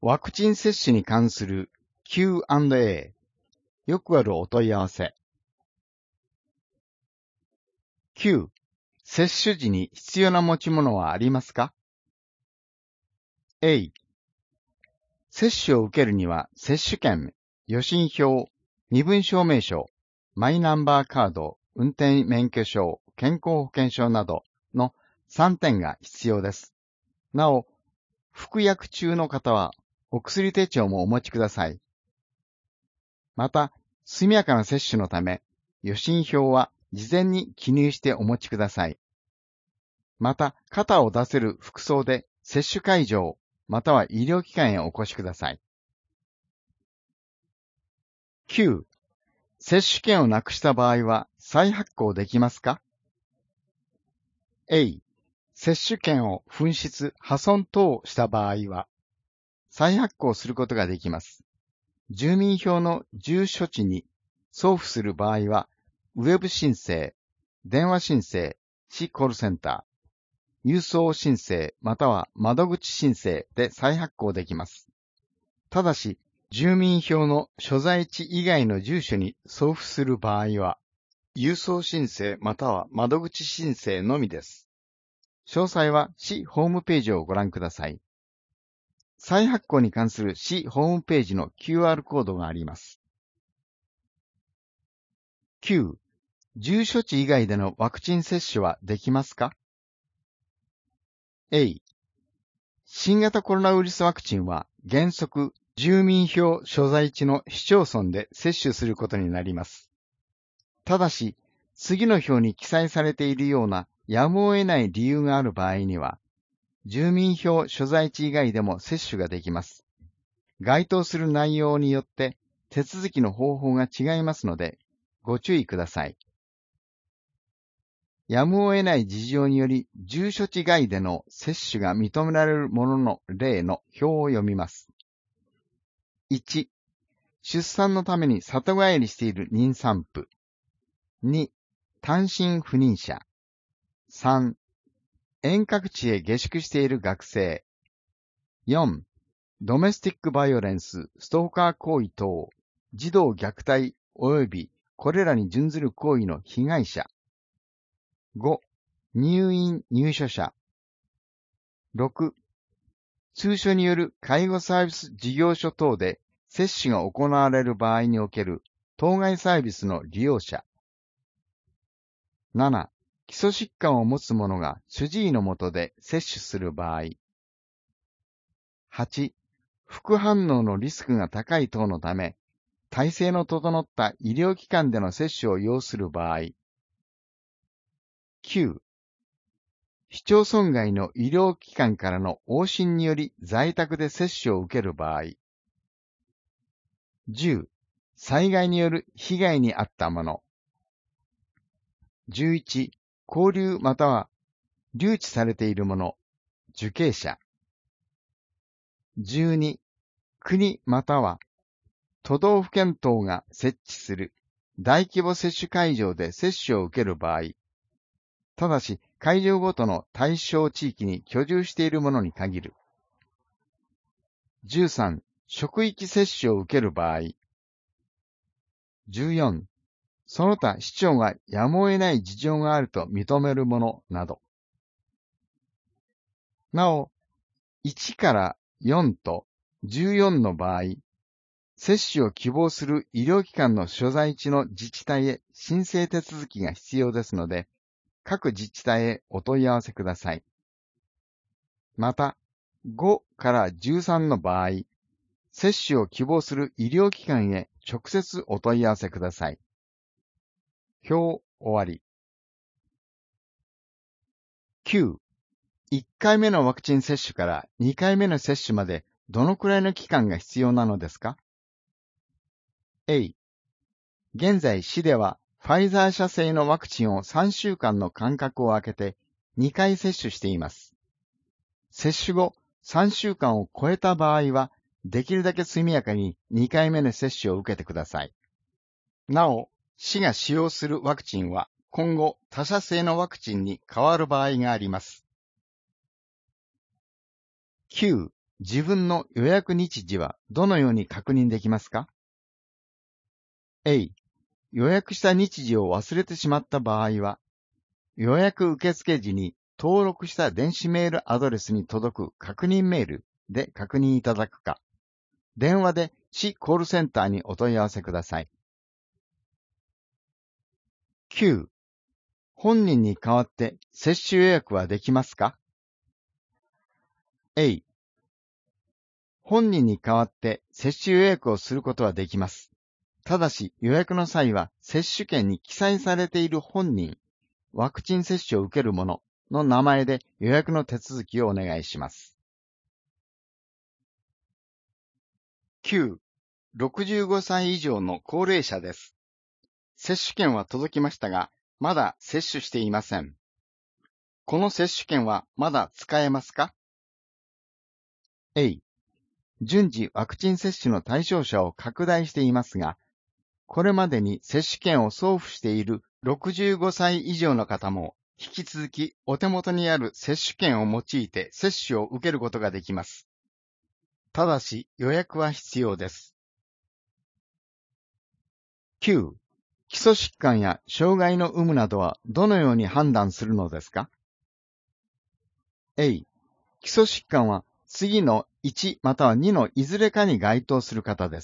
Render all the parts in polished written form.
ワクチン接種に関する Q&A。よくあるお問い合わせ。Q、接種時に必要な持ち物はありますか？ A、接種を受けるには接種券、予診票、身分証明書、マイナンバーカード、運転免許証、健康保険証などの3点が必要です。なお、服薬中の方はお薬手帳もお持ちください。また、速やかな接種のため、予診票は事前に記入してお持ちください。また、肩を出せる服装で接種会場、または医療機関へお越しください。9、接種券をなくした場合は再発行できますか？ A、接種券を紛失、破損等した場合は、再発行することができます。住民票の住所地に送付する場合は、ウェブ申請、電話申請、市コールセンター、郵送申請または窓口申請で再発行できます。ただし、住民票の所在地以外の住所に送付する場合は、郵送申請または窓口申請のみです。詳細は市ホームページをご覧ください。再発行に関する市ホームページの QR コードがあります。9、住所地以外でのワクチン接種はできますか？ A、新型コロナウイルスワクチンは原則住民票所在地の市町村で接種することになります。ただし、次の表に記載されているようなやむを得ない理由がある場合には、住民票所在地以外でも接種ができます。該当する内容によって手続きの方法が違いますので、ご注意ください。やむを得ない事情により住所地外での接種が認められるものの例の表を読みます。1、出産のために里帰りしている妊産婦。2、単身赴任者。3、遠隔地へ下宿している学生。4、ドメスティックバイオレンス、ストーカー行為等、児童虐待及びこれらに準ずる行為の被害者。5、入院入所者。6、通所による介護サービス事業所等で接種が行われる場合における当該サービスの利用者。7、基礎疾患を持つ者が主治医の下で接種する場合。8、副反応のリスクが高い等のため、体制の整った医療機関での接種を要する場合。9、市町村外の医療機関からの往診により在宅で接種を受ける場合。10、災害による被害に遭った者。11、拘留または留置されている者、受刑者。12、国または都道府県等が設置する大規模接種会場で接種を受ける場合、ただし会場ごとの対象地域に居住している者に限る。13、職域接種を受ける場合。14、その他市長がやむを得ない事情があると認めるものなど。なお、1から4と14の場合、接種を希望する医療機関の所在地の自治体へ申請手続きが必要ですので、各自治体へお問い合わせください。また、5から13の場合、接種を希望する医療機関へ直接お問い合わせください。表終わり。9、1回目のワクチン接種から2回目の接種までどのくらいの期間が必要なのですか？ A、現在市ではファイザー社製のワクチンを3週間の間隔を空けて2回接種しています。接種後3週間を超えた場合は、できるだけ速やかに2回目の接種を受けてください。なお、市が使用するワクチンは今後他社製のワクチンに変わる場合があります。9、 自分の予約日時はどのように確認できますか？ A、予約した日時を忘れてしまった場合は、予約受付時に登録した電子メールアドレスに届く確認メールで確認いただくか、電話で市コールセンターにお問い合わせください。9、本人に代わって接種予約はできますか？ A、本人に代わって接種予約をすることはできます。ただし予約の際は接種券に記載されている本人、ワクチン接種を受ける者の名前で予約の手続きをお願いします。9、65歳以上の高齢者です。接種券は届きましたが、まだ接種していません。この接種券はまだ使えますか？ A、順次ワクチン接種の対象者を拡大していますが、これまでに接種券を送付している65歳以上の方も、引き続きお手元にある接種券を用いて接種を受けることができます。ただし予約は必要です。9、基礎疾患や障害の有無などはどのように判断するのですか？ A、基礎疾患は次の1または2のいずれかに該当する方です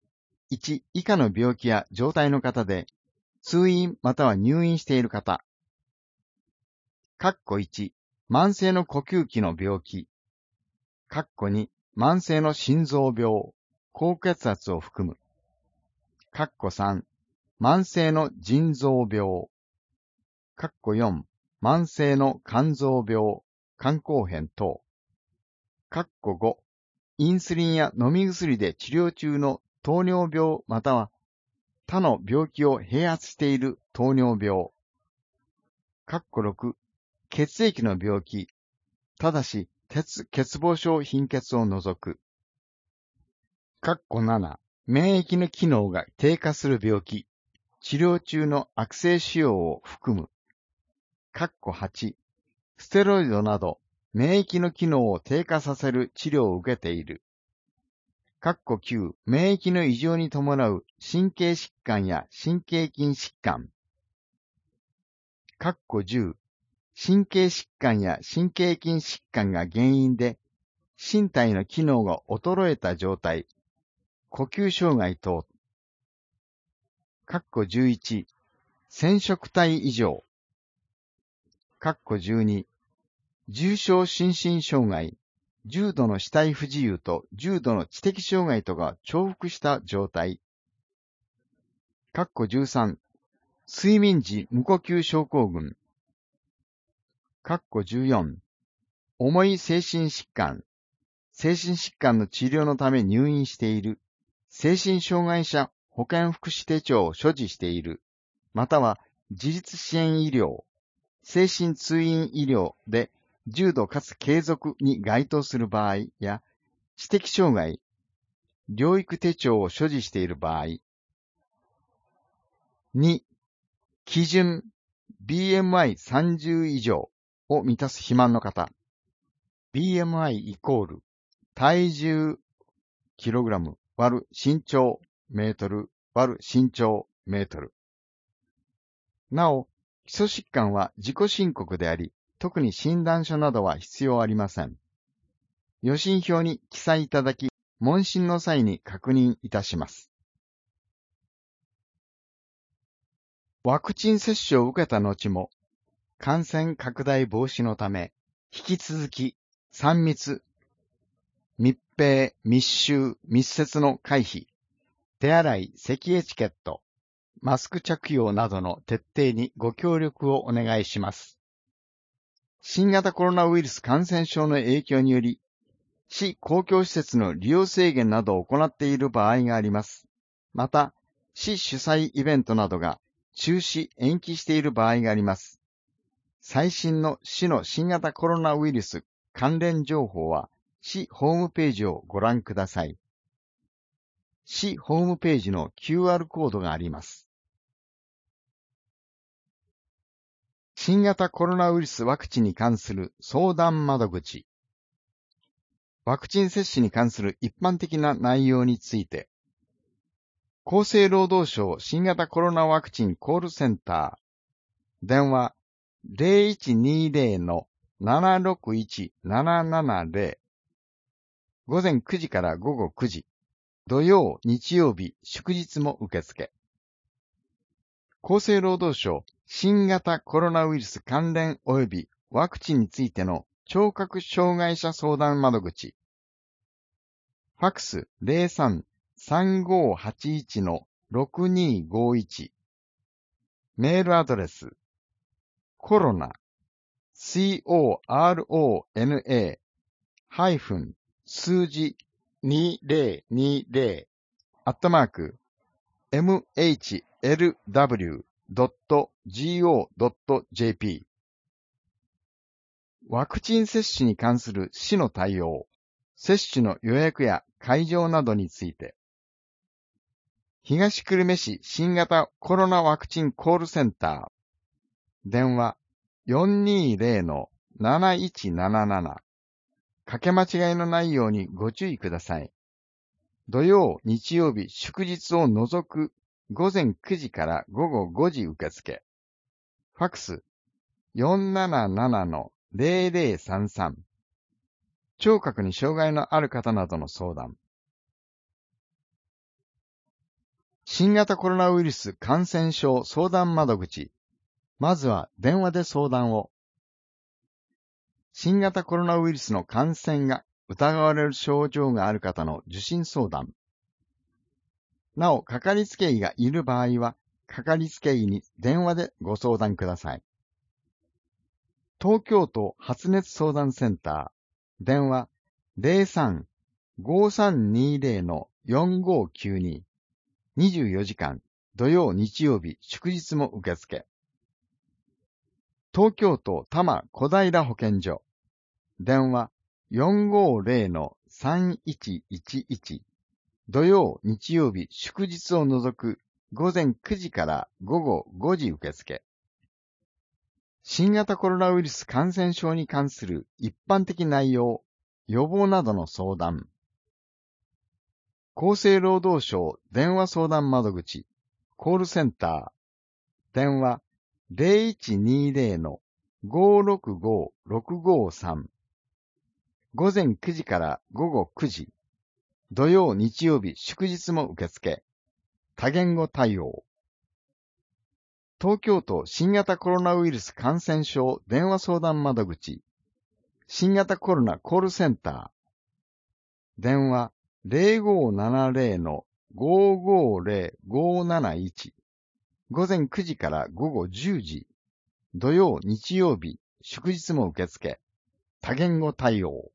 。1以下の病気や状態の方で、通院または入院している方。1、慢性の呼吸器の病気。2、慢性の心臓病、高血圧を含む。3、慢性の腎臓病。4、慢性の肝臓病、肝硬変等。5、インスリンや飲み薬で治療中の糖尿病または他の病気を併発している糖尿病。6、血液の病気、ただし欠乏症貧血を除く。7、免疫の機能が低下する病気、治療中の悪性腫瘍を含む。8、ステロイドなど免疫の機能を低下させる治療を受けている。9、免疫の異常に伴う神経疾患や神経筋疾患。10、神経疾患や神経筋疾患が原因で身体の機能が衰えた状態、呼吸障害等。11、染色体異常。12、重症心身障害、重度の肢体不自由と重度の知的障害とが重複した状態。13、睡眠時無呼吸症候群。14、重い精神疾患、精神疾患の治療のため入院している、精神障害者保健福祉手帳を所持している、または自立支援医療、精神通院医療で重度かつ継続に該当する場合や、知的障害、療育手帳を所持している場合。2、基準 BMI30 以上を満たす肥満の方。BMI イコール体重キログラム割る身長メートル割る身長メートル。なお、基礎疾患は自己申告であり、特に診断書などは必要ありません。予診票に記載いただき、問診の際に確認いたします。ワクチン接種を受けた後も、感染拡大防止のため、引き続き3密、密閉、密集、密接の回避、手洗い、咳エチケット、マスク着用などの徹底にご協力をお願いします。新型コロナウイルス感染症の影響により、市公共施設の利用制限などを行っている場合があります。また、市主催イベントなどが中止・延期している場合があります。最新の市の新型コロナウイルス関連情報は、市ホームページをご覧ください。市ホームページの QR コードがあります。新型コロナウイルスワクチンに関する相談窓口。 ワクチン接種に関する一般的な内容について、厚生労働省新型コロナワクチンコールセンター、電話 0120-761-770、午前9時から午後9時、土曜、日曜日、祝日も受付。厚生労働省新型コロナウイルス関連及びワクチンについての聴覚障害者相談窓口。ファックス 03-3581-6251。メールアドレスコロナ corona 数字2020mhlw.go.jp。 ワクチン接種に関する市の対応、接種の予約や会場などについて、東久留米市新型コロナワクチンコールセンター、電話 420-7177。かけ間違いのないようにご注意ください。土曜、日曜日、祝日を除く午前9時から午後5時受付。ファックス 477-0033。聴覚に障害のある方などの相談。新型コロナウイルス感染症相談窓口。まずは電話で相談を。新型コロナウイルスの感染が疑われる症状がある方の受診相談。なお、かかりつけ医がいる場合は、かかりつけ医に電話でご相談ください。東京都発熱相談センター、電話 03-5320-4592。24時間、土曜、日曜日、祝日も受付。東京都多摩小平保健所、電話 450-3111。土曜、日曜日、祝日を除く午前9時から午後5時受付。新型コロナウイルス感染症に関する一般的内容、予防などの相談。厚生労働省電話相談窓口、コールセンター、電話 0120-565-653。午前9時から午後9時、土曜、日曜日、祝日も受付。多言語対応。東京都新型コロナウイルス感染症電話相談窓口、新型コロナコールセンター、電話 0570-550-571。午前9時から午後10時、土曜、日曜日、祝日も受付。多言語対応。